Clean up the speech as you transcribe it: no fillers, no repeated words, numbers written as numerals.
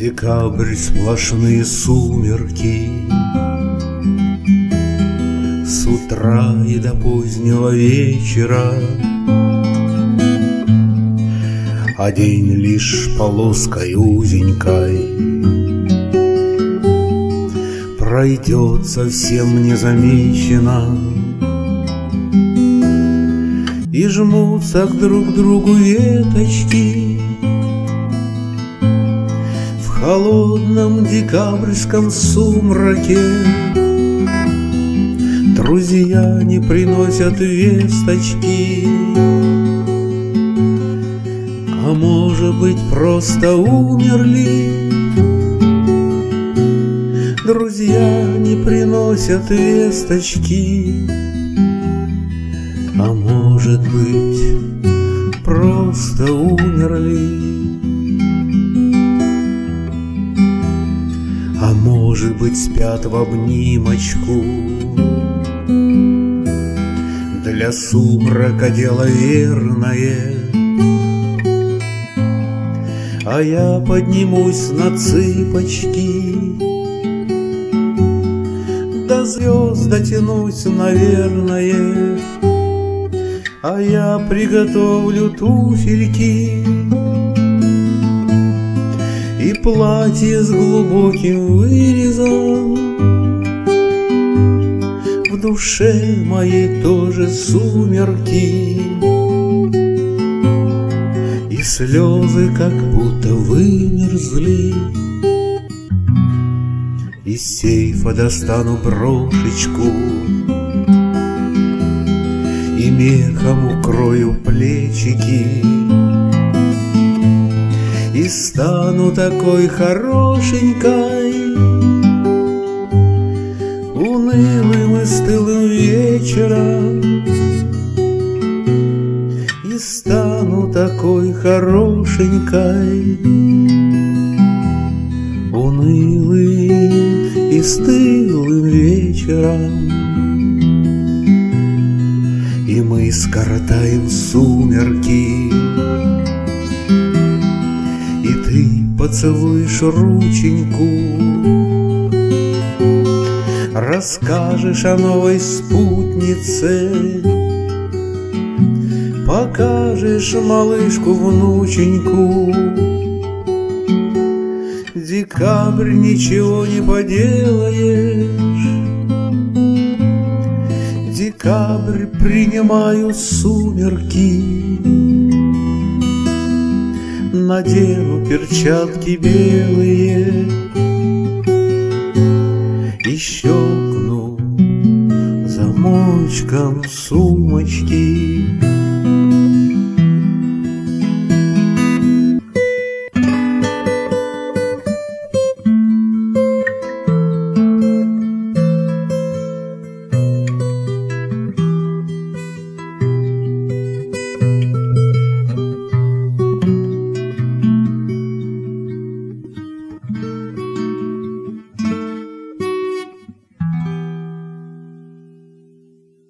Декабрь, сплошные сумерки, с утра и до позднего вечера, а день лишь полоской узенькой пройдет совсем незамеченно, и жмутся друг к другу веточки в холодном декабрьском сумраке. Друзья не приносят весточки, а может быть, просто умерли. Друзья не приносят весточки, а может быть, просто умерли. А может быть, спят в обнимочку. Для сумрака дело верное, а я поднимусь на цыпочки, до звезд дотянусь, наверное, а я приготовлю туфельки и платье с глубоким вырезом. В душе моей тоже сумерки, и слезы как будто вымерзли. Из сейфа достану брошечку и мехом укрою плечики, и стану такой хорошенькой, унылым и стылым вечером, и стану такой хорошенькой, унылым и стылым вечером. И мы скоротаем сумерки, и ты поцелуешь рученьку, расскажешь о новой спутнице, покажешь малышку-внученьку. Декабрь, ничего не поделаешь, декабрь, принимаю сумерки, надену перчатки белые и щелкну замочком сумочки.